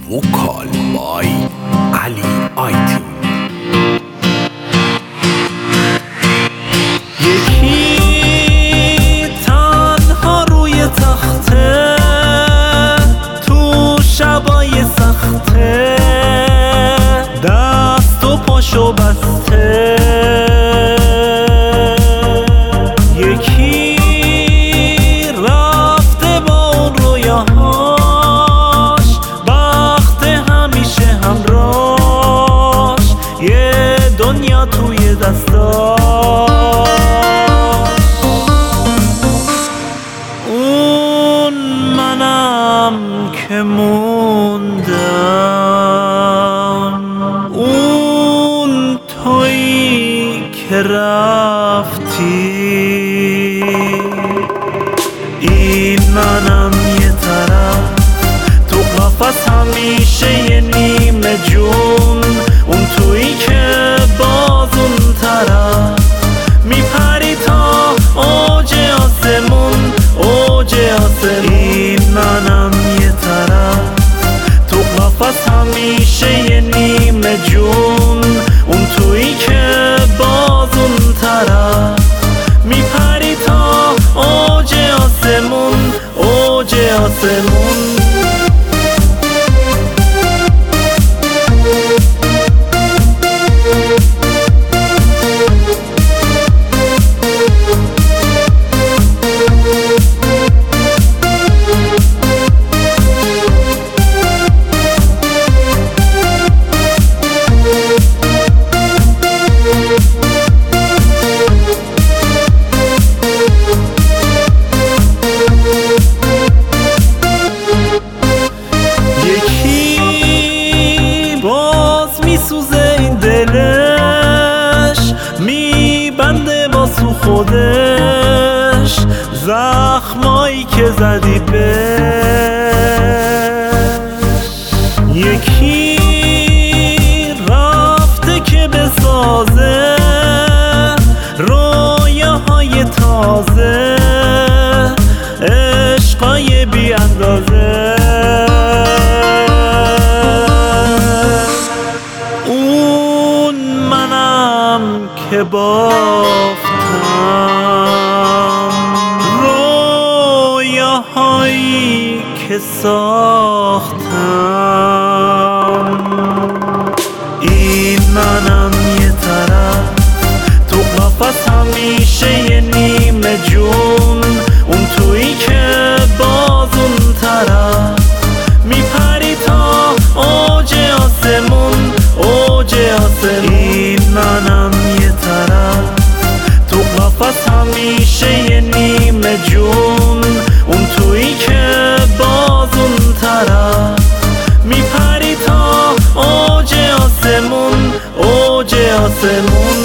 vocal by Ali Aitin. یکی تنها روی تخته تو شبای سخته دست و پاشو بسته، یکی رفته با اون رویاهاش بخت همیشه همراش، یه دنیا توی دستاش. اون منم که موندم، اون تویی که رفتی، این منم یه طرف تو قفس همیشه یه نیمه جون، اون تویی که باز اون طرف میپری تا اوج آسمون، اوج آسمون. این منم یه طرف تو قفس همیشه یه نیمه جون، اون تویی که باز اون طرف میپری تا اوج آسمون، اوج آسمون. میسوزه این دلش، میبنده با سو خودش زخمایی که زدی بهش، یکی رفته که بسازه رویاهای تازه، عشقای بی اندازه. که بافتم رویاهایی که ساختم، این منم یه طرف تو قفس همیشه یه نیمه جون، اون تویی که باز اون طرف میپری تا اوج آسمون، اوج آسمون. این منم یه طرف تو قفس همیشه یه نیمه جون، اون تویی که باز اون طرف میپری تا اوج آسمون، اوج آسمون.